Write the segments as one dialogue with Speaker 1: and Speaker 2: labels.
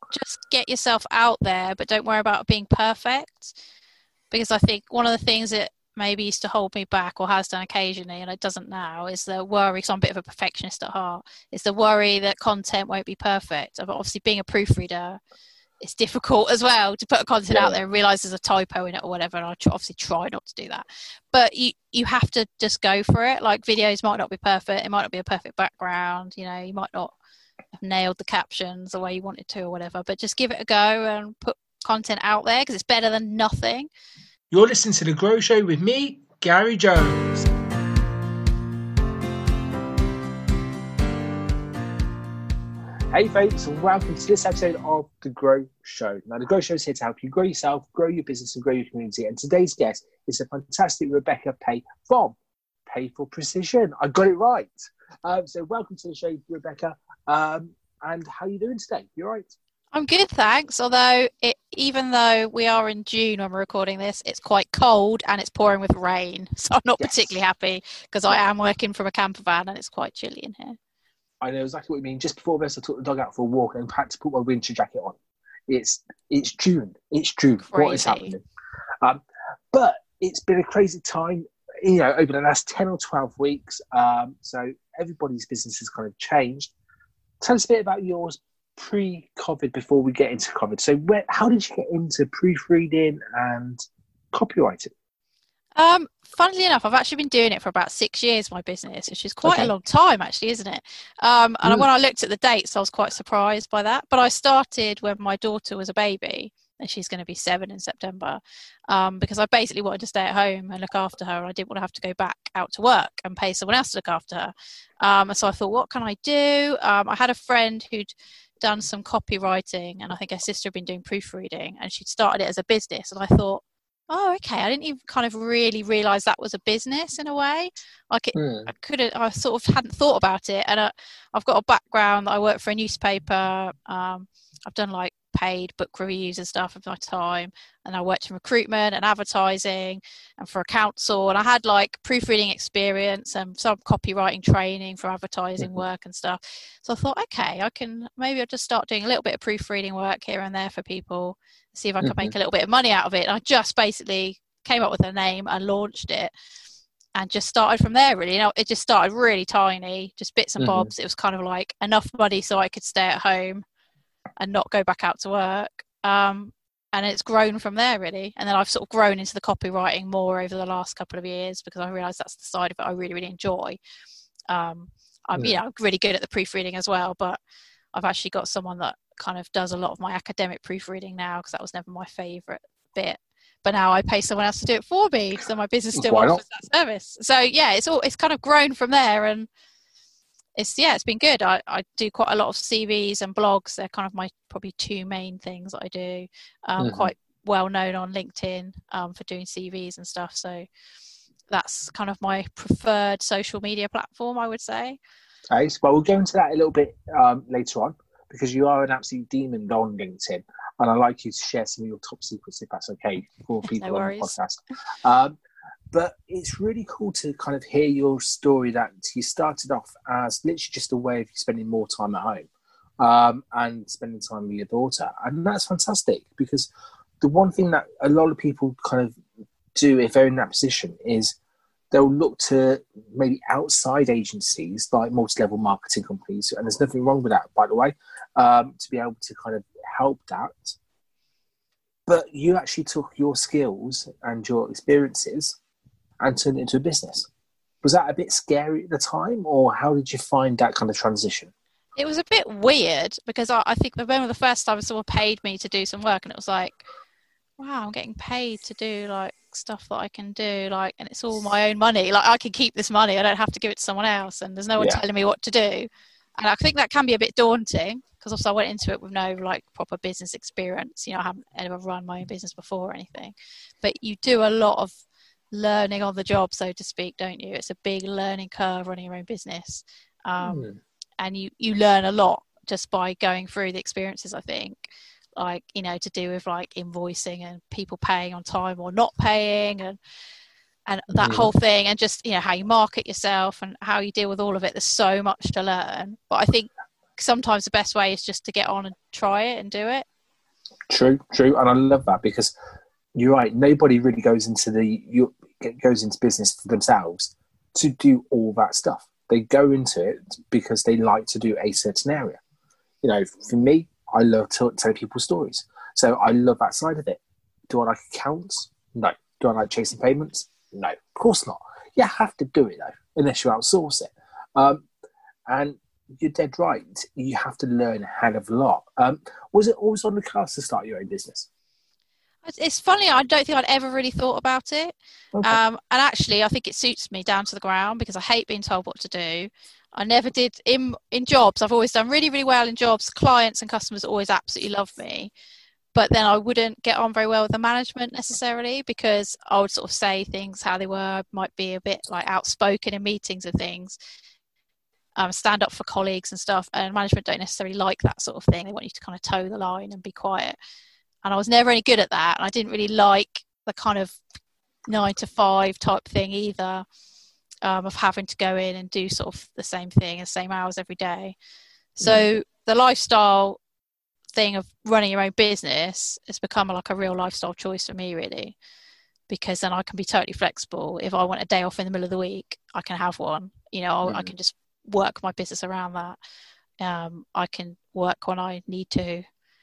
Speaker 1: just get yourself out there, but don't worry about being perfect. Because I think one of the things that maybe used to hold me back or has done occasionally, and it doesn't now, is the worry. So I'm a bit of a perfectionist at heart. Is the worry that content won't be perfect. Obviously, being a proofreader, it's difficult as well to put a content out
Speaker 2: Yeah.
Speaker 1: there and realize there's a typo in it or whatever. And I obviously try not to do that. But you have to just go for it. Like, videos might not be perfect. It might not be a perfect background. You know, you might not have nailed the captions the way you wanted to or whatever. But just give it a go and put content out there, because it's better than nothing.
Speaker 2: You're listening to The Grow Show with me, Gary Jones. Hey folks, and welcome to this episode of The Grow Show. Now, The Grow Show is here to help you grow yourself, grow your business, and grow your community. And today's guest is the fantastic Rebecca Pay from Pay for Precision. I got it right. So welcome to the show, Rebecca. And how are you doing today? You all right?
Speaker 1: I'm good, thanks. Although, even though we are in June when we're recording this, it's quite cold and it's pouring with rain. So I'm not particularly happy, because I am working from a camper van and it's quite chilly in here.
Speaker 2: I know exactly what you mean. Just before this, I took the dog out for a walk and had to put my winter jacket on. It's June. It's June.
Speaker 1: Crazy.
Speaker 2: What is happening? But it's been a crazy time, you know, over the last 10 or 12 weeks. So everybody's business has kind of changed. Tell us a bit about yours pre-COVID before we get into COVID. So how did you get into proofreading and copywriting?
Speaker 1: Funnily enough, I've actually been doing it for about 6 years, my business, which is quite a long time, actually, isn't it? And when I looked at the dates, I was quite surprised by that. But I started when my daughter was a baby, and she's going to be 7 in September, because I basically wanted to stay at home and look after her, and I didn't want to have to go back out to work and pay someone else to look after her. And so I thought, what can I do? I had a friend who'd done some copywriting, and I think her sister had been doing proofreading, and she'd started it as a business. And I thought, oh, okay, I didn't even kind of really realise that was a business in a way. Like, I sort of hadn't thought about it. And I've got a background that I work for a newspaper. I've done like paid book reviews and stuff of my time, and I worked in recruitment and advertising and for a council, and I had like proofreading experience and some copywriting training for advertising work and stuff. So I thought, okay, I'll just start doing a little bit of proofreading work here and there for people, see if I can make a little bit of money out of it. And I just basically came up with a name and launched it, and just started from there, really. You know, it just started really tiny, just bits and bobs. It was kind of like enough money so I could stay at home and not go back out to work. And it's grown from there, really. And then I've sort of grown into the copywriting more over the last couple of years, because I realised that's the side of it I really, really enjoy. I'm really good at the proofreading as well, but I've actually got someone that kind of does a lot of my academic proofreading now, because that was never my favourite bit. But now I pay someone else to do it for me, so my business still offers that service. So yeah, it's kind of grown from there, and it's been good. I do quite a lot of CVs and blogs. They're kind of my probably two main things that I do. Quite well known on LinkedIn for doing CVs and stuff. So that's kind of my preferred social media platform, I would say.
Speaker 2: Well, we'll go into that a little bit later on, because you are an absolute demon on LinkedIn, and I'd like you to share some of your top secrets, if that's okay, for people on the podcast. But it's really cool to kind of hear your story, that you started off as literally just a way of you spending more time at home and spending time with your daughter. And that's fantastic, because the one thing that a lot of people kind of do if they're in that position is they'll look to maybe outside agencies like multi-level marketing companies, and there's nothing wrong with that, by the way, to be able to kind of help that. But you actually took your skills and your experiences and turned it into a business. Was that a bit scary at the time, or how did you find that kind of transition?
Speaker 1: It was a bit weird, because I think I remember the first time someone paid me to do some work, and it was like, wow, I'm getting paid to do like stuff that I can do, like, and it's all my own money. Like, I can keep this money. I don't have to give it to someone else, and there's no one telling me what to do. And I think that can be a bit daunting, because also I went into it with no like proper business experience. You know, I haven't ever run my own business before or anything. But you do a lot of learning on the job, so to speak, don't you? It's a big learning curve running your own business. And you learn a lot just by going through the experiences, I think. Like, you know, to do with like invoicing and people paying on time or not paying, and that whole thing, and just, you know, how you market yourself and how you deal with all of it. There's so much to learn. But I think sometimes the best way is just to get on and try it and do it.
Speaker 2: True. And I love that, because you're right. Nobody really goes into business for themselves to do all that stuff. They go into it because they like to do a certain area. You know, for me, I love to tell people stories. So I love that side of it. Do I like accounts? No. Do I like chasing payments? No, of course not. You have to do it, though, unless you outsource it. And you're dead right. You have to learn a hell of a lot. Was it always on the cards to start your own business?
Speaker 1: It's funny, I don't think I'd ever really thought about it. Okay. And actually, I think it suits me down to the ground, because I hate being told what to do. I never did in jobs. I've always done really, really well in jobs. Clients and customers always absolutely love me. But then I wouldn't get on very well with the management necessarily, because I would sort of say things how they were. I might be a bit like outspoken in meetings and things, stand up for colleagues and stuff. And management don't necessarily like that sort of thing. They want you to kind of toe the line and be quiet. And I was never any good at that. And I didn't really like the kind of 9 to 5 type thing either, of having to go in and do sort of the same thing, the same hours every day. So the lifestyle thing of running your own business has become like a real lifestyle choice for me, really, because then I can be totally flexible. If I want a day off in the middle of the week, I can have one. You know, I can just work my business around that. I can work when I need to.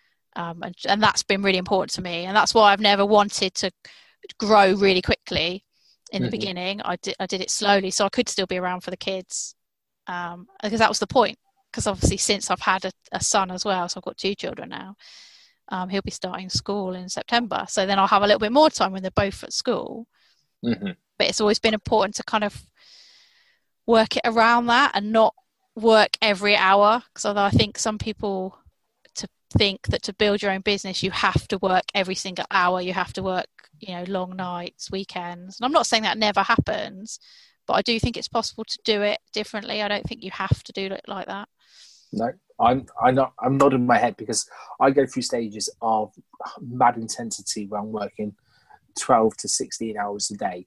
Speaker 1: And that's been really important to me, and that's why I've never wanted to grow really quickly in the beginning. I did it slowly so I could still be around for the kids, because that was the point. Because obviously since I've had a son as well, so I've got 2 children now, he'll be starting school in September, so then I'll have a little bit more time when they're both at school. But it's always been important to kind of work it around that and not work every hour, because although I think some people think that to build your own business you have to work every single hour, you have to work, you know, long nights, weekends. And I'm not saying that never happens, but I do think it's possible to do it differently. I don't think you have to do it like that.
Speaker 2: No, I'm nodding my head, because I go through stages of mad intensity where I'm working 12 to 16 hours a day,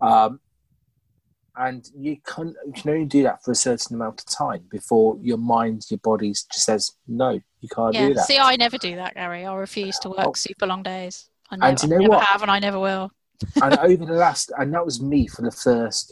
Speaker 2: and you can only do that for a certain amount of time before your mind, your body just says no, you can't do that.
Speaker 1: See, I never do that, Gary. I refuse to work super long days. I never have, and I never will.
Speaker 2: And and that was me for the first,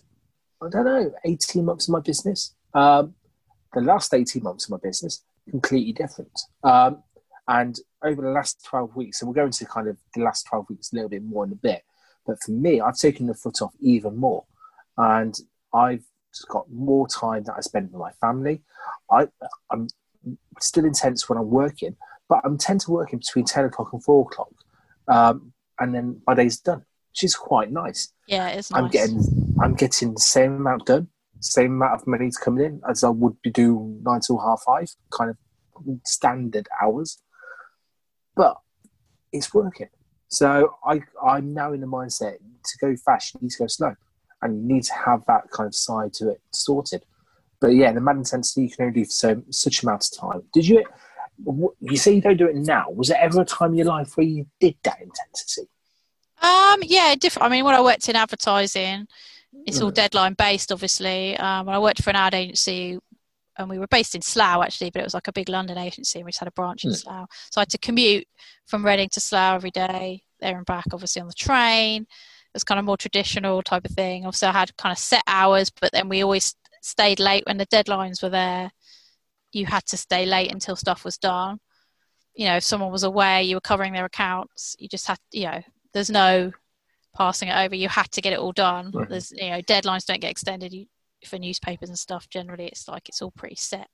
Speaker 2: 18 months of my business. The last 18 months of my business, completely different. And over the last 12 weeks, and we'll go into kind of the last 12 weeks a little bit more in a bit, but for me, I've taken the foot off even more. And I've just got more time that I spend with my family. I'm still intense when I'm working, but I'm tend to work in between 10 o'clock and 4 o'clock. And then my day's done, which is quite nice.
Speaker 1: Yeah, it's nice.
Speaker 2: I'm getting the same amount done, same amount of money coming in as I would be doing 9 till 5:30, kind of standard hours. But it's working. So I'm now in the mindset to go fast, you need to go slow. And you need to have that kind of side to it sorted. But yeah, the mad intensity you can only do for such amount of time. Did you say you don't do it now? Was there ever a time in your life where you did that intensity?
Speaker 1: Yeah, different. I mean, when I worked in advertising, it's all deadline based, obviously. When I worked for an ad agency, and we were based in Slough actually, but it was like a big London agency, and we just had a branch in Slough. So I had to commute from Reading to Slough every day, there and back, obviously on the train. It was kind of more traditional type of thing. Obviously, I had kind of set hours, but then we always stayed late when the deadlines were there. You had to stay late until stuff was done. You know, if someone was away, you were covering their accounts. You just had, there's no passing it over. You had to get it all done. Right. There's, deadlines don't get extended for newspapers and stuff. Generally, it's all pretty set.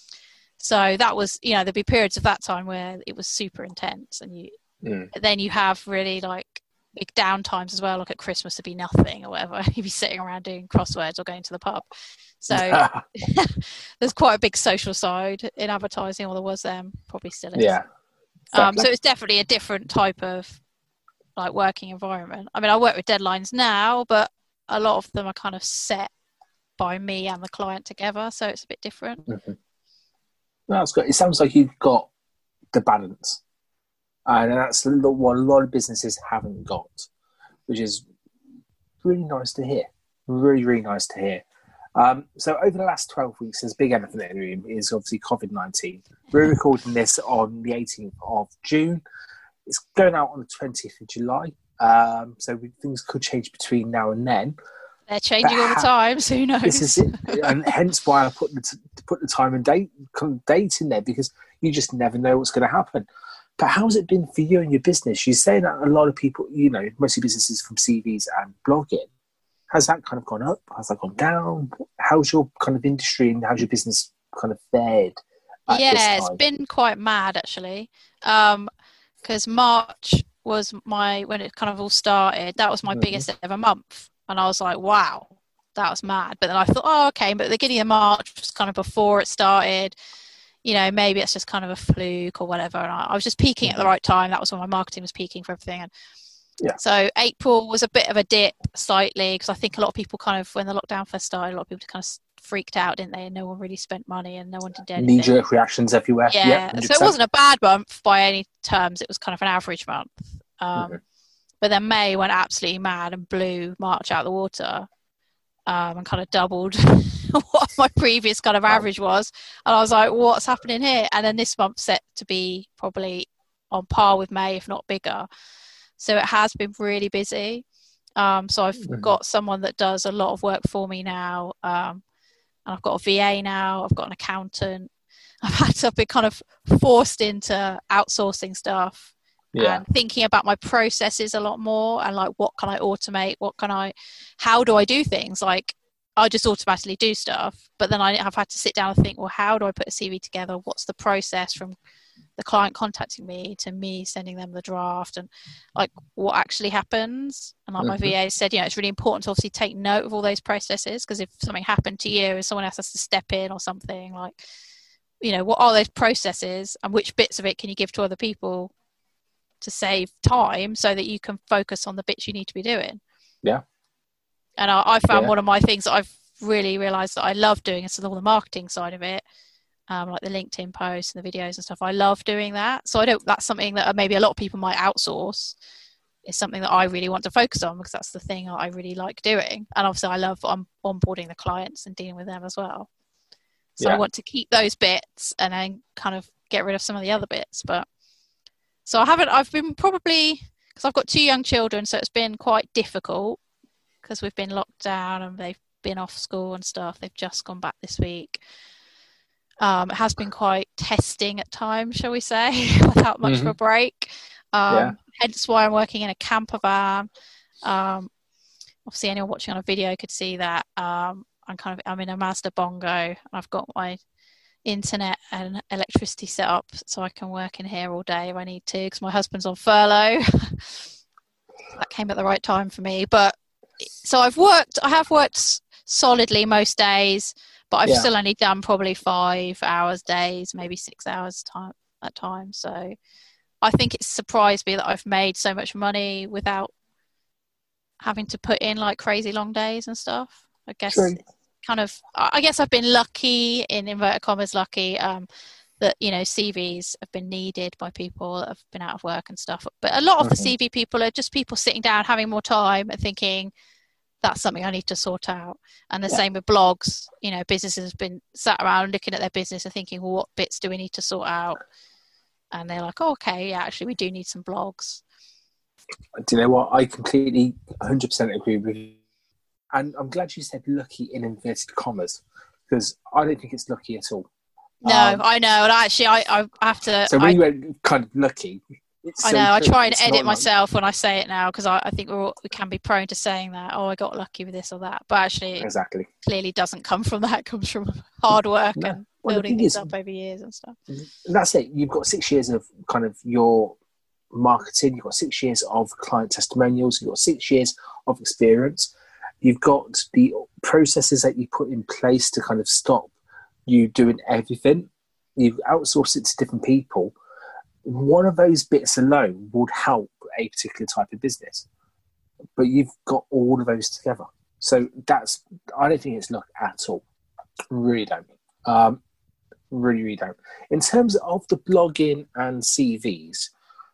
Speaker 1: So that was, there'd be periods of that time where it was super intense, and then you have really like big downtimes as well. Like at Christmas, there'd be nothing or whatever. You'd be sitting around doing crosswords or going to the pub. So there's quite a big social side in advertising, or there was then, probably still is.
Speaker 2: Yeah.
Speaker 1: So it's definitely a different type of like working environment. I mean, I work with deadlines now, but a lot of them are kind of set by me and the client together, so it's a bit different.
Speaker 2: Mm-hmm. That's good. It sounds like you've got the balance, and that's what a lot of businesses haven't got, which is really nice to hear. Really, really nice to hear. So over the last 12 weeks, there's a big elephant in the room is obviously COVID-19. We're recording this on the 18th of June. It's going out on the 20th of July. So things could change between now and then.
Speaker 1: They're changing all the time, so who knows?
Speaker 2: This is it. And hence why I put the time and date in there, because you just never know what's going to happen. But how's it been for you and your business? You're saying that a lot of people, mostly businesses from CVs and blogging, has that kind of gone up? Has that gone down? How's your kind of industry and how's your business kind of fared?
Speaker 1: It's been quite mad actually, because March was when it kind of all started. That was my biggest ever month, and I was like, wow, that was mad. But then I thought, oh, okay. But the beginning of March was kind of before it started. Maybe it's just kind of a fluke or whatever. And I was just peaking at the right time. That was when my marketing was peaking for everything. And so April was a bit of a dip slightly, because I think a lot of people kind of, when the lockdown first started, a lot of people kind of freaked out, didn't they? And no one really spent money and no one did anything.
Speaker 2: Knee-jerk reactions everywhere.
Speaker 1: Yeah. So it wasn't a bad month by any terms. It was kind of an average month. But then May went absolutely mad and blew March out of the water, and kind of doubled what my previous kind of average was. And I was like, what's happening here? And then this month's set to be probably on par with May, if not bigger. So it has been really busy. So I've got someone that does a lot of work for me now. And I've got a VA now. I've got an accountant. I've been kind of forced into outsourcing stuff. And thinking about my processes a lot more, and like, what can I automate? How do I do things? Like, I just automatically do stuff, but then I have had to sit down and think, well, how do I put a CV together? What's the process from the client contacting me to me sending them the draft, and like what actually happens? And like my VA said, it's really important to obviously take note of all those processes, because if something happened to you and someone else has to step in or something, like, what are those processes and which bits of it can you give to other people to save time so that you can focus on the bits you need to be doing. And I found one of my things that I've really realized that I love doing is all the marketing side of it, like the LinkedIn posts and the videos and stuff. I love doing that. So that's something that maybe a lot of people might outsource. It's something that I really want to focus on, because that's the thing that I really like doing. And obviously I love onboarding the clients and dealing with them as well. So I want to keep those bits and then kind of get rid of some of the other bits. So I've been probably, because I've got 2 young children, so it's been quite difficult because we've been locked down and they've been off school and stuff. They've just gone back this week. It has been quite testing at times, shall we say, without much of a break. Hence why I'm working in a camper van. Obviously anyone watching on a video could see that. I'm in a Mazda Bongo, and I've got my internet and electricity set up so I can work in here all day if I need to, because my husband's on furlough. That came at the right time for me. But so I have worked solidly most days, but I've still only done probably 5 hours days, maybe 6 hours at times. So I think it's surprised me that I've made so much money without having to put in like crazy long days and stuff. I guess I've been lucky, in inverted commas, that CVs have been needed by people that have been out of work and stuff. But a lot of the CV people are just people sitting down, having more time and thinking, that's something I need to sort out. And the same with blogs. Businesses have been sat around looking at their business and thinking, well, what bits do we need to sort out? And they're like, oh, okay, yeah, actually we do need some blogs.
Speaker 2: Do you know what? I completely 100% agree with you. And I'm glad you said lucky in inverted commas, because I don't think it's lucky at all.
Speaker 1: No, I know. And actually, I have to...
Speaker 2: So when you went kind of lucky...
Speaker 1: I know. I try and edit myself when I say it now, because I think we can be prone to saying that, oh, I got lucky with this or that. But actually, it clearly doesn't come from that. It comes from hard work and building things up over years and stuff.
Speaker 2: That's it. You've got 6 years of kind of your marketing. You've got 6 years of client testimonials. You've got 6 years of experience. You've got the processes that you put in place to kind of stop you doing everything. You've outsourced it to different people. One of those bits alone would help a particular type of business. But you've got all of those together. So I don't think it's luck at all. Really don't. Really don't. In terms of the blogging and CVs,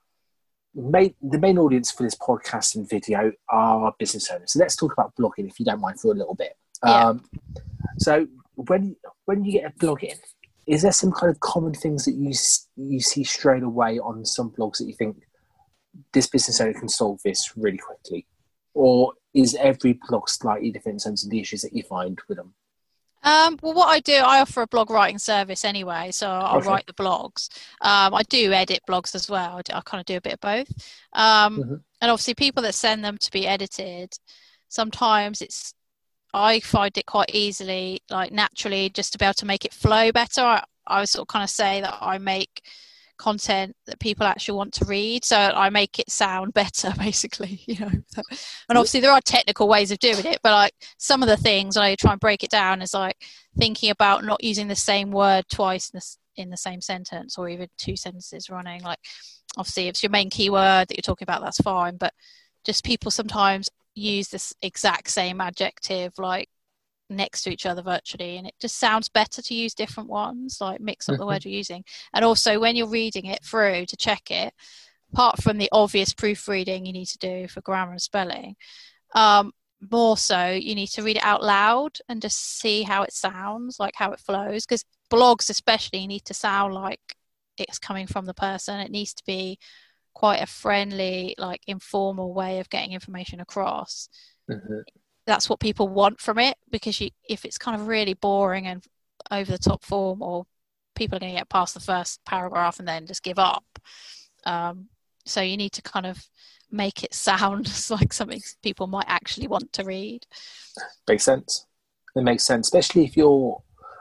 Speaker 2: the main audience for this podcast and video are business owners. So let's talk about blogging, if you don't mind, for a little bit. So when you get a blog in, is there some kind of common things that you see straight away on some blogs that you think this business owner can solve this really quickly? Or is every blog slightly different in terms of the issues that you find with them?
Speaker 1: Well, what I do, I offer a blog writing service anyway, so I'll write the blogs. I do edit blogs as well. I kind of do a bit of both. And obviously people that send them to be edited, sometimes I find it quite easily, like naturally, just to be able to make it flow better. I would sort of kind of say that I make content that people actually want to read, so I make it sound better, basically, you know. And obviously there are technical ways of doing it, but like some of the things I try and break it down is like thinking about not using the same word twice in the same sentence, or even two sentences running. Like obviously if it's your main keyword that you're talking about, that's fine, but just people sometimes use this exact same adjective like next to each other virtually, and it just sounds better to use different ones, like mix up the word you're using. And also when you're reading it through to check it, apart from the obvious proofreading you need to do for grammar and spelling, more so you need to read it out loud and just see how it sounds, like how it flows, because blogs especially need to sound like it's coming from the person. It needs to be quite a friendly, like informal way of getting information across. That's what people want from it, because if it's kind of really boring and over the top form, or people are going to get past the first paragraph and then just give up. So you need to kind of make it sound like something people might actually want to read.
Speaker 2: Makes sense. It makes sense, especially if you're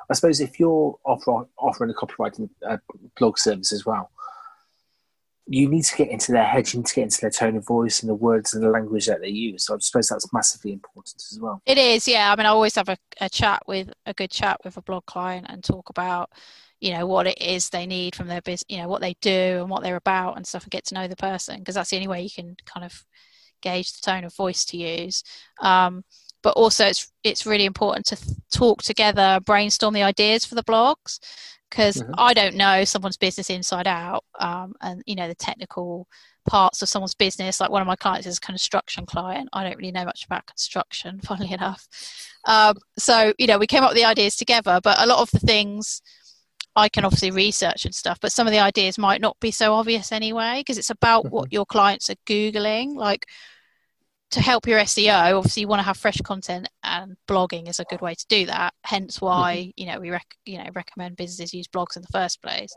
Speaker 2: offering a copywriting blog service as well. You need to get into their head, you need to get into their tone of voice and the words and the language that they use. So I suppose that's massively important as well.
Speaker 1: It is, yeah. I mean, I always have a good chat with a blog client and talk about, you know, what it is they need from their business, you know, what they do and what they're about and stuff, and get to know the person, because that's the only way you can kind of gauge the tone of voice to use. But also it's really important to talk together, brainstorm the ideas for the blogs, because I don't know someone's business inside out, and you know the technical parts of someone's business. Like one of my clients is a construction client. I don't really know much about construction, funnily enough. So you know, we came up with the ideas together, but a lot of the things I can obviously research and stuff, but some of the ideas might not be so obvious anyway, because it's about what your clients are Googling. Like, to help your SEO, obviously you want to have fresh content, and blogging is a good way to do that. Hence why, you know, we recommend businesses use blogs in the first place.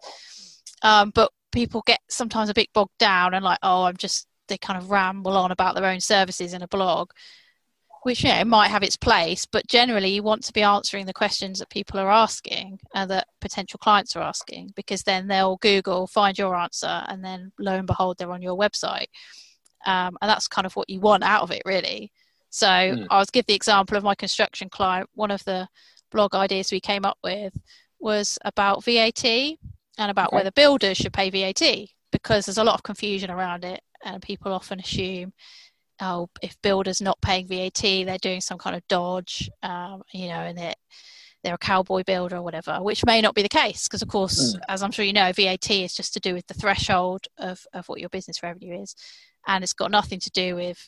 Speaker 1: But people get sometimes a bit bogged down and like, they kind of ramble on about their own services in a blog, which, you know, might have its place, but generally you want to be answering the questions that people are asking and that potential clients are asking, because then they'll Google, find your answer, and then lo and behold, they're on your website. And that's kind of what you want out of it, really. So I'll give the example of my construction client. One of the blog ideas we came up with was about VAT and about whether builders should pay VAT, because there's a lot of confusion around it, and people often assume, oh, if builders not paying VAT, they're doing some kind of dodge, you know, and they're a cowboy builder or whatever, which may not be the case, because of course, as I'm sure you know, VAT is just to do with the threshold of what your business revenue is. And it's got nothing to do with,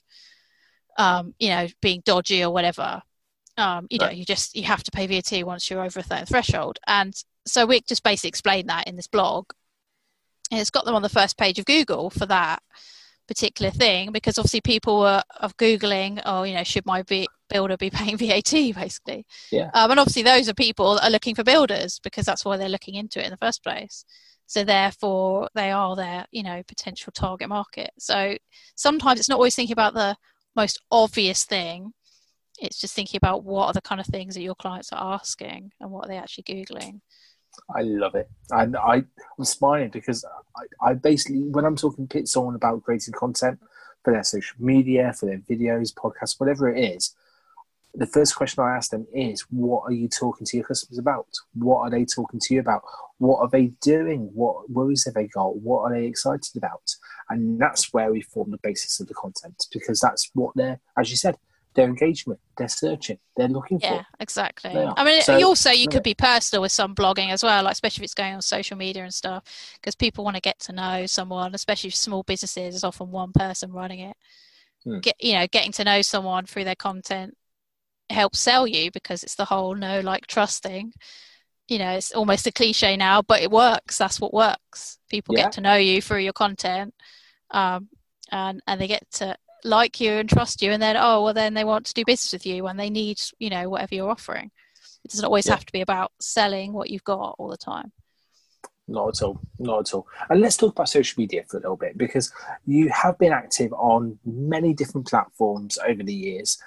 Speaker 1: you know, being dodgy or whatever. You know, you have to pay VAT once you're over a certain threshold. And so we just basically explained that in this blog. And it's got them on the first page of Google for that particular thing, because obviously people were Googling, oh, you know, should my builder be paying VAT, basically.
Speaker 2: Yeah.
Speaker 1: And obviously those are people that are looking for builders, because that's why they're looking into it in the first place. So therefore they are their, you know, potential target market. So sometimes it's not always thinking about the most obvious thing. It's just thinking about what are the kind of things that your clients are asking and what are they actually Googling.
Speaker 2: I love it. And I'm smiling because I basically, when I'm talking to someone about creating content for their social media, for their videos, podcasts, whatever it is, the first question I ask them is, what are you talking to your customers about? What are they talking to you about? What are they doing? What worries have they got? What are they excited about? And that's where we form the basis of the content, because that's what they're, as you said, their engagement, they're searching, they're looking for.
Speaker 1: Yeah, exactly. I mean, so, you could be personal with some blogging as well, like especially if it's going on social media and stuff, because people want to get to know someone, especially small businesses. It's often one person running it. Getting to know someone through their content helps sell you, because it's the whole know, like, trust thing. You know, it's almost a cliche now, but it works. That's what works. People get to know you through your content, and they get to like you and trust you, and then they want to do business with you when they need, you know, whatever you're offering. It doesn't always have to be about selling what you've got all the time.
Speaker 2: Not at all. And let's talk about social media for a little bit, because you have been active on many different platforms over the years.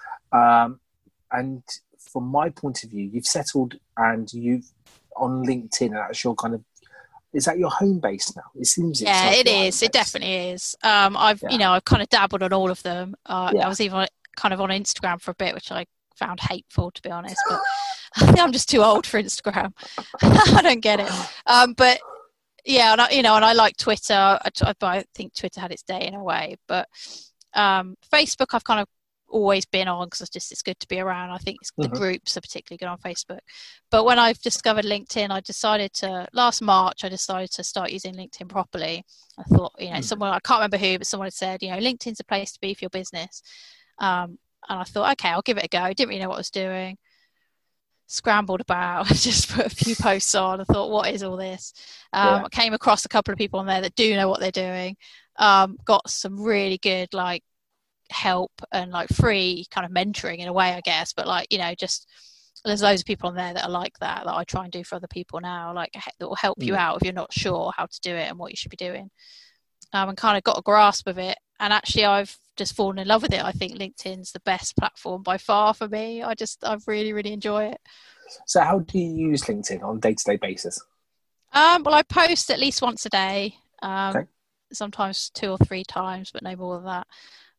Speaker 2: And from my point of view, you've settled and you've on LinkedIn, and that's your kind of, is that your home base now? It seems.
Speaker 1: Yeah, it is. It definitely is. I've kind of dabbled on all of them. I was even kind of on Instagram for a bit, which I found hateful, to be honest, but I think I'm just too old for Instagram. I don't get it. But yeah, and I like Twitter. I think Twitter had its day in a way, but Facebook I've kind of always been on, because it's good to be around. I think the groups are particularly good on Facebook. But when I've discovered LinkedIn, last March I decided to start using LinkedIn properly. I thought, someone, I can't remember who, but someone had said, LinkedIn's a place to be for your business. And I thought, okay, I'll give it a go. I didn't really know what I was doing. Scrambled about, just put a few posts on. I thought, what is all this? I came across a couple of people on there that do know what they're doing. Got some really good help and free kind of mentoring in a way, I guess. But just there's loads of people on there that are like that I try and do for other people now, that will help you out if you're not sure how to do it and what you should be doing. And kind of got a grasp of it. And actually, I've just fallen in love with it. I think LinkedIn's the best platform by far for me. I really, really enjoy it.
Speaker 2: So how do you use LinkedIn on a day-to-day basis?
Speaker 1: Well, I post at least once a day,
Speaker 2: Okay.
Speaker 1: Sometimes 2 or 3 times, but no more than that.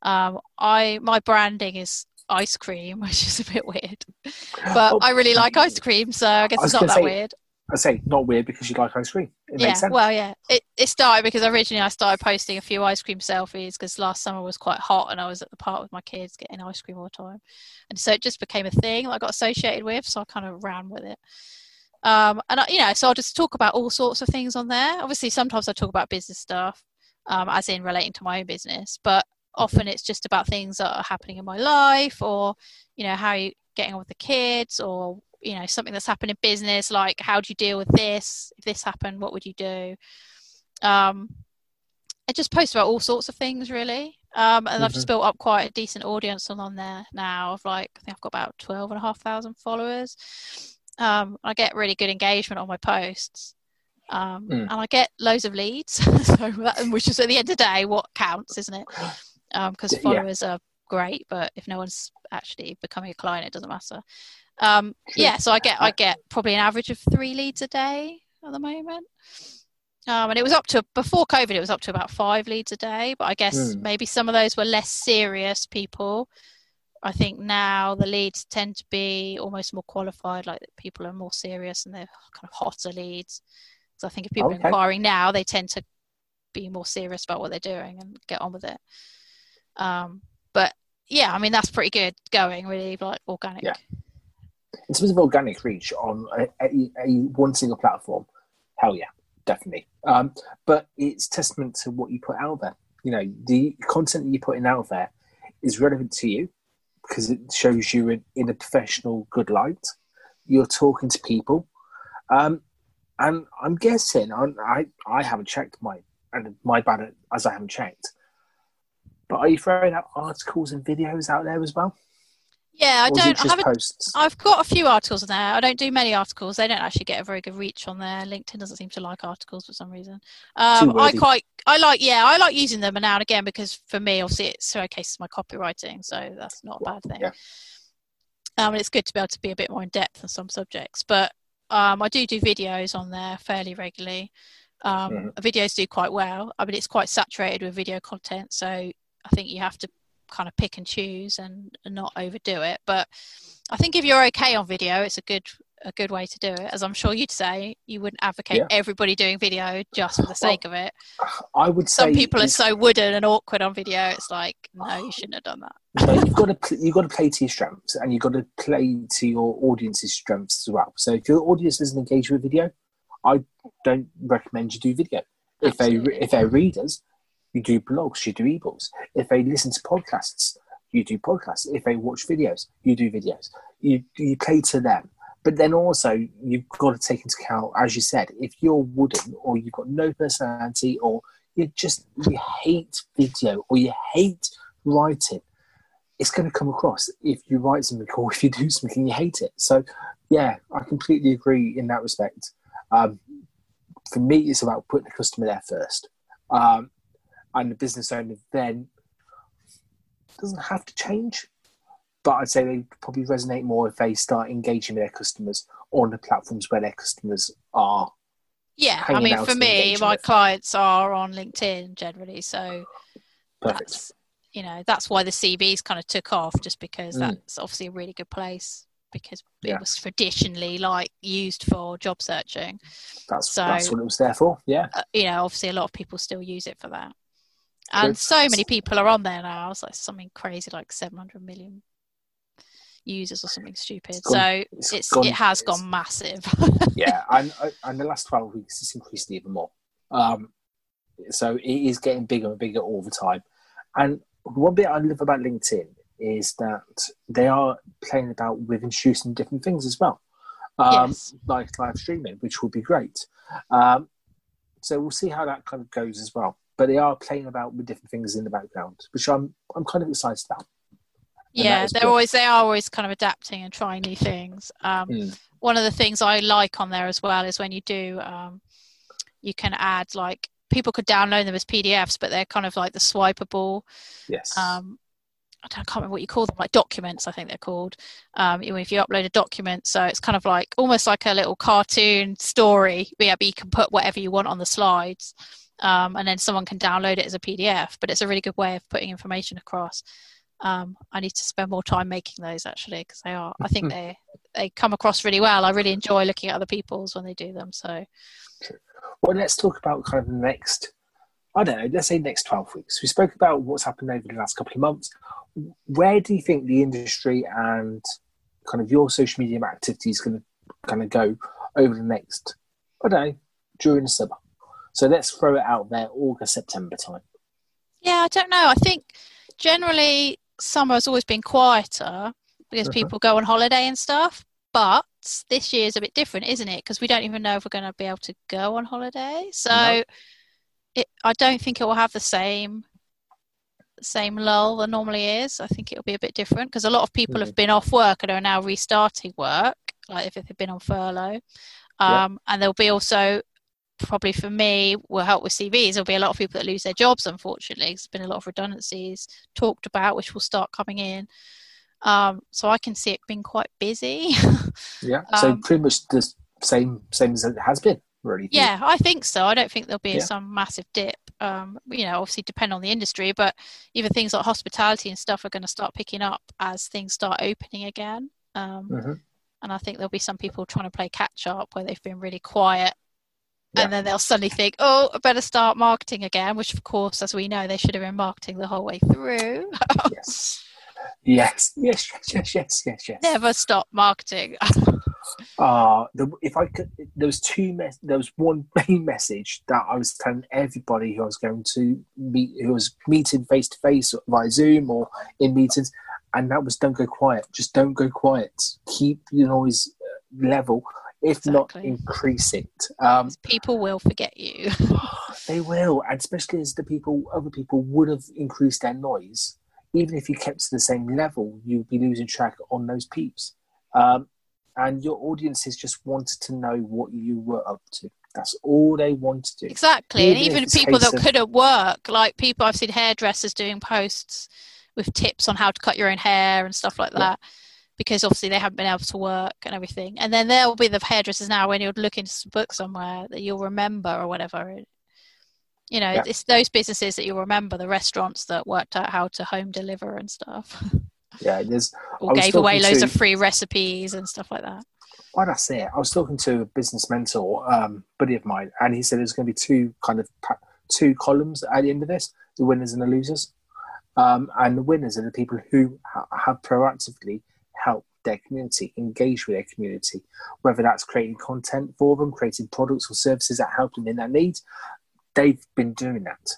Speaker 1: My branding is ice cream, which is a bit weird, but I really like ice cream, so I guess it's not that weird.
Speaker 2: I say not weird because you like ice cream. It makes sense.
Speaker 1: Well, yeah. It started because originally I started posting a few ice cream selfies because last summer was quite hot and I was at the park with my kids getting ice cream all the time. And so it just became a thing that I got associated with, so I kind of ran with it. So I'll just talk about all sorts of things on there. Obviously, sometimes I talk about business stuff, as in relating to my own business, but often it's just about things that are happening in my life, or, how are you getting on with the kids, or something that's happened in business, like how do you deal with this? If this happened, what would you do? I just post about all sorts of things, really. And I've just built up quite a decent audience on there now. I think I've got about 12,500 followers. I get really good engagement on my posts. And I get loads of leads, which is at the end of the day what counts, isn't it? Because followers are great, but if no one's actually becoming a client, it doesn't matter. So I get probably an average of 3 leads a day at the moment. And it was before COVID, it was up to about 5 leads a day, but I guess maybe some of those were less serious people. I think now the leads tend to be almost more qualified, like people are more serious and they're kind of hotter leads. So I think if people are inquiring now, they tend to be more serious about what they're doing and get on with it. But yeah, I mean, that's pretty good going, really, organic.
Speaker 2: Yeah. In terms of organic reach on a one single platform, hell yeah, definitely. But it's testament to what you put out there. The content that you're putting out there is relevant to you because it shows you in a professional, good light. You're talking to people. And I'm guessing, I haven't checked my bad as I haven't checked. But are you throwing out articles and videos out there as well?
Speaker 1: Yeah,
Speaker 2: Posts?
Speaker 1: I've got a few articles on there. I don't do many articles. They don't actually get a very good reach on there. LinkedIn doesn't seem to like articles for some reason. I like using them now and again because for me, obviously, it showcases my copywriting, so that's not a bad thing.
Speaker 2: Yeah.
Speaker 1: And it's good to be able to be a bit more in depth on some subjects. But I do videos on there fairly regularly. Videos do quite well. I mean, it's quite saturated with video content, so I think you have to kind of pick and choose and not overdo it. But I think if you're okay on video, it's a good way to do it. As I'm sure you'd say, you wouldn't advocate everybody doing video just for the sake of it.
Speaker 2: I would say
Speaker 1: some people are so wooden and awkward on video. It's like, no, you shouldn't have done that.
Speaker 2: No, you've got to play to your strengths, and you've got to play to your audience's strengths as well. So if your audience doesn't engage with video, I don't recommend you do video. If they're readers, you do blogs, you do ebooks. If they listen to podcasts, you do podcasts. If they watch videos, you do videos. You cater to them. But then also, you've got to take into account, as you said, if you're wooden or you've got no personality or you hate video or you hate writing, it's going to come across if you write something or if you do something and you hate it. So, yeah, I completely agree in that respect. For me, it's about putting the customer there first. And the business owner then doesn't have to change. But I'd say they probably resonate more if they start engaging with their customers on the platforms where their customers are.
Speaker 1: Yeah, I mean, for me, my clients are on LinkedIn generally. So
Speaker 2: perfect.
Speaker 1: That's why the CVs kind of took off, just because that's obviously a really good place, because it was traditionally used for job searching.
Speaker 2: That's what it was there for. Yeah.
Speaker 1: Obviously a lot of people still use it for that. And so many people are on there now. It's like something crazy, like 700 million users or something stupid. It has gone massive.
Speaker 2: Yeah, and the last 12 weeks it's increased even more. So it is getting bigger and bigger all the time. And one bit I love about LinkedIn is that they are playing about with introducing different things as well, like live streaming, which would be great. So we'll see how that kind of goes as well. But they are playing about with different things in the background, which I'm kind of excited about.
Speaker 1: Yeah, they are always kind of adapting and trying new things. One of the things I like on there as well is when you do, you can add people could download them as PDFs, but they're kind of like the swipeable.
Speaker 2: Yes.
Speaker 1: I can't remember what you call them, like documents, I think they're called. If you upload a document, so it's kind of almost like a little cartoon story. But you can put whatever you want on the slides, and then someone can download it as a PDF. But it's a really good way of putting information across. I need to spend more time making those actually, because I think they come across really well. I really enjoy looking at other people's when they do them. So,
Speaker 2: true. Well, let's talk about kind of the next, let's say next 12 weeks. We spoke about what's happened over the last couple of months. Where do you think the industry and kind of your social media activity is going to kind of go over the next, during the summer? So let's throw it out there, August, September time.
Speaker 1: Yeah, I don't know. I think generally summer has always been quieter because people go on holiday and stuff. But this year is a bit different, isn't it? Because we don't even know if we're going to be able to go on holiday. So I don't think it will have the same lull that normally is. I think it'll be a bit different because a lot of people have been off work and are now restarting work, like if they've been on furlough. And there'll be also, probably for me, will help with CVs. There'll be a lot of people that lose their jobs, unfortunately. There's been a lot of redundancies talked about, which will start coming in. So I can see it being quite busy.
Speaker 2: So pretty much the same as it has been, really.
Speaker 1: Yeah, I think so. I don't think there'll be some massive dip. Obviously depend on the industry, but even things like hospitality and stuff are going to start picking up as things start opening again. And I think there'll be some people trying to play catch up where they've been really quiet. And then they'll suddenly think, I better start marketing again, which, of course, as we know, they should have been marketing the whole way through.
Speaker 2: Yes.
Speaker 1: Never stop marketing.
Speaker 2: If I could, there was one main message that I was telling everybody who I was going to meet, who was meeting face to face via Zoom or in meetings, and that was don't go quiet. Just don't go quiet. Keep your noise level. If not, increase it.
Speaker 1: People will forget you.
Speaker 2: They will, and especially as other people would have increased their noise. Even if you kept to the same level, you'd be losing track on those peeps. And your audiences just wanted to know what you were up to. That's all they want to do.
Speaker 1: Exactly. And even people that couldn't work, like people, I've seen hairdressers doing posts with tips on how to cut your own hair and stuff like that. Because obviously they haven't been able to work and everything. And then there'll be the hairdressers now when you'll look into some book somewhere that you'll remember or whatever. It's those businesses that you'll remember, the restaurants that worked out how to home deliver and stuff.
Speaker 2: Yeah,
Speaker 1: or gave away loads of free recipes and stuff like that.
Speaker 2: Well, that's it. I was talking to a business mentor, buddy of mine, and he said there's going to be two columns at the end of this, the winners and the losers. And the winners are the people who have proactively helped their community, engage with their community, whether that's creating content for them, creating products or services that help them in their needs. They've been doing that.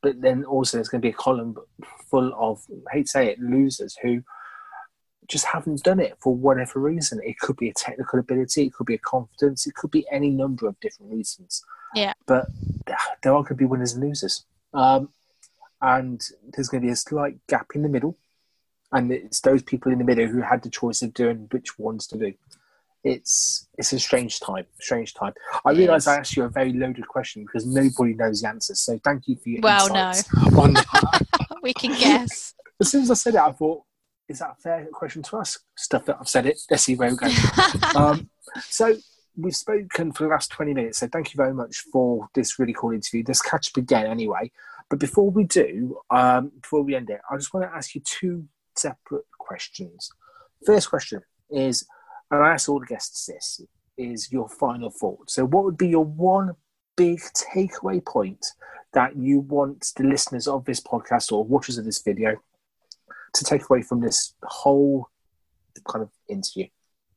Speaker 2: but then also there's going to be a column full of, I hate to say it, losers who just haven't done it for whatever reason. It could be a technical ability, it could be a confidence, it could be any number of different reasons.
Speaker 1: Yeah.
Speaker 2: But there are going to be winners and losers. And there's going to be a slight gap in the middle. And it's those people in the middle who had the choice of doing which ones to do. It's a strange time. I realise I asked you a very loaded question because nobody knows the answers. So thank you for your insights on that.
Speaker 1: We can guess.
Speaker 2: As soon as I said it, I thought, is that a fair question to ask? Stuff that I've said it. Let's see where we go. So we've spoken for the last 20 minutes. So thank you very much for this really cool interview. Let's catch up again anyway. But before we do, before we end it, I just want to ask you two separate questions. First question is, and I ask all the guests this, is your final thought. So what would be your one big takeaway point that you want the listeners of this podcast or watchers of this video to take away from this whole kind of interview?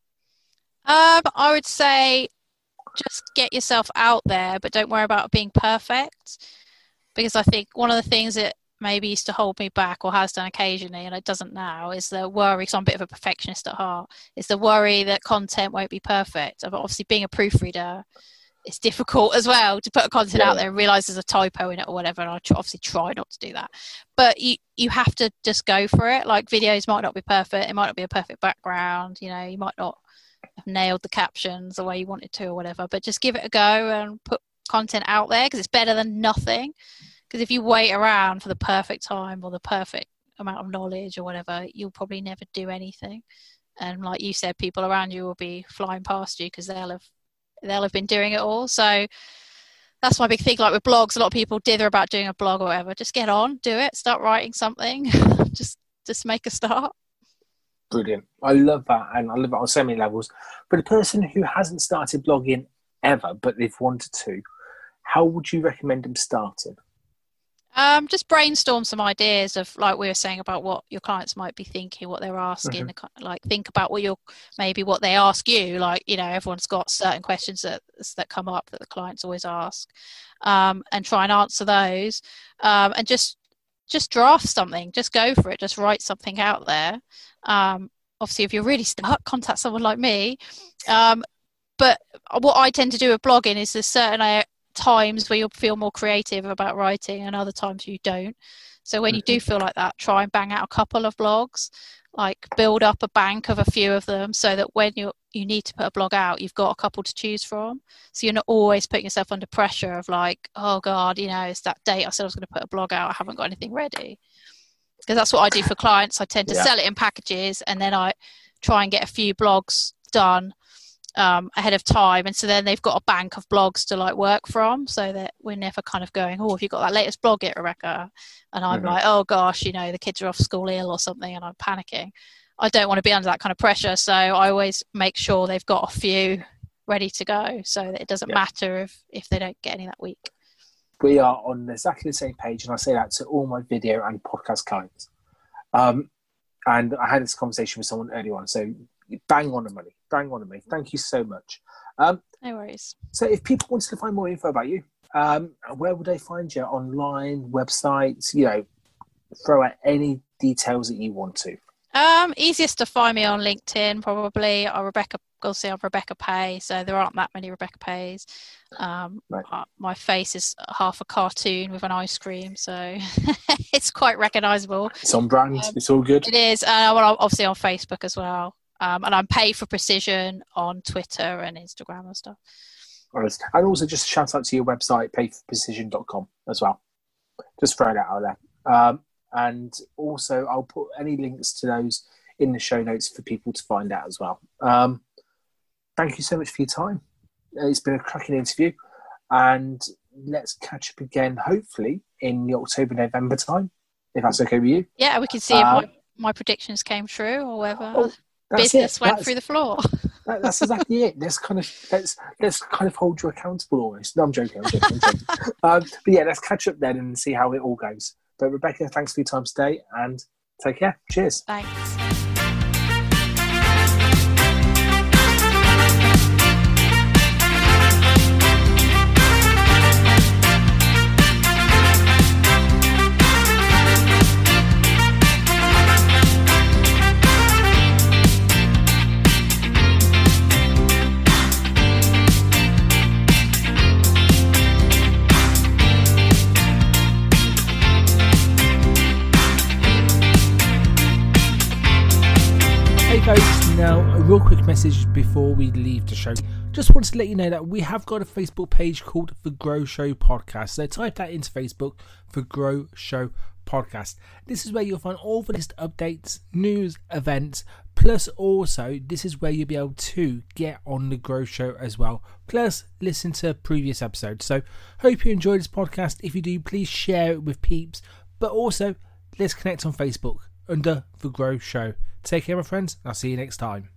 Speaker 1: I would say just get yourself out there, but don't worry about being perfect. Because I think one of the things that maybe used to hold me back, or has done occasionally, and it doesn't now, is the worry, because I'm a bit of a perfectionist at heart, is the worry that content won't be perfect. But obviously being a proofreader, it's difficult as well to put a content out there and realise there's a typo in it or whatever, and I obviously try not to do that. But you have to just go for it. Like, videos might not be perfect, it might not be a perfect background, you know, you might not have nailed the captions the way you wanted to or whatever, but just give it a go and put content out there, because it's better than nothing. Because if you wait around for the perfect time or the perfect amount of knowledge or whatever, you'll probably never do anything. And like you said, people around you will be flying past you because they'll have been doing it all. So that's my big thing. Like with blogs, a lot of people dither about doing a blog or whatever. Just get on, do it, start writing something. just make a start.
Speaker 2: Brilliant. I love that, and I love it on so many levels. But a person who hasn't started blogging ever, but they've wanted to, how would you recommend them starting?
Speaker 1: Just brainstorm some ideas of, like we were saying, about what your clients might be thinking, what they're asking. Like, think about what they ask you. Like, you know, everyone's got certain questions that come up that the clients always ask, and try and answer those. And just draft something. Just go for it. Just write something out there. Obviously, if you're really stuck, contact someone like me. But what I tend to do with blogging is there's certain times where you'll feel more creative about writing and other times you don't. So when you do feel like that, try and bang out a couple of blogs, like build up a bank of a few of them, so that when you need to put a blog out, you've got a couple to choose from. So you're not always putting yourself under pressure of like, oh God, you know, it's that date I said I was going to put a blog out, I haven't got anything ready. Because that's what I do for clients. I tend to sell it in packages, and then I try and get a few blogs done ahead of time, and so then they've got a bank of blogs to like work from, so that we're never kind of going, oh, have you got that latest blog yet, Rebecca? And I'm like, oh gosh, you know, the kids are off school ill or something, and I'm panicking. I don't want to be under that kind of pressure, so I always make sure they've got a few ready to go, so that it doesn't matter if they don't get any that week.
Speaker 2: We are on exactly the same page, and I say that to all my video and podcast clients. And I had this conversation with someone earlier on, so bang on the money. Thank you so much.
Speaker 1: No worries.
Speaker 2: So if people wanted to find more info about you, where would they find you? Online, websites, you know, throw out any details that you want to.
Speaker 1: Easiest to find me on LinkedIn, probably. I'm Rebecca Pay, so there aren't that many Rebecca Pays. My face is half a cartoon with an ice cream, so it's quite recognisable.
Speaker 2: It's on brand. It's all good.
Speaker 1: It is. I'm obviously on Facebook as well. And I'm Pay for Precision on Twitter and Instagram and stuff.
Speaker 2: And also just shout out to your website, payforprecision.com as well. Just throw that out there. And also I'll put any links to those in the show notes for people to find out as well. Thank you so much for your time. It's been a cracking interview, and let's catch up again, hopefully in the October-November time, if that's okay with you.
Speaker 1: Yeah, we can see if my predictions came true or whether business went through the floor.
Speaker 2: That's exactly it. Let's kind of hold you accountable almost. No, I'm joking. But yeah, let's catch up then and see how it all goes. But Rebecca, thanks for your time today, and take care. Cheers.
Speaker 1: Thanks.
Speaker 3: Guys, now a real quick message before we leave the show. Just wanted to let you know that we have got a Facebook page called The Grow Show Podcast. So type that into Facebook, The Grow Show Podcast. This is where you'll find all the latest updates, news, events, plus also this is where you'll be able to get on The Grow Show as well, plus listen to previous episodes. So hope you enjoyed this podcast. If you do, please share it with peeps, but also let's connect on Facebook under The Grow Show. Take care, my friends. I'll see you next time.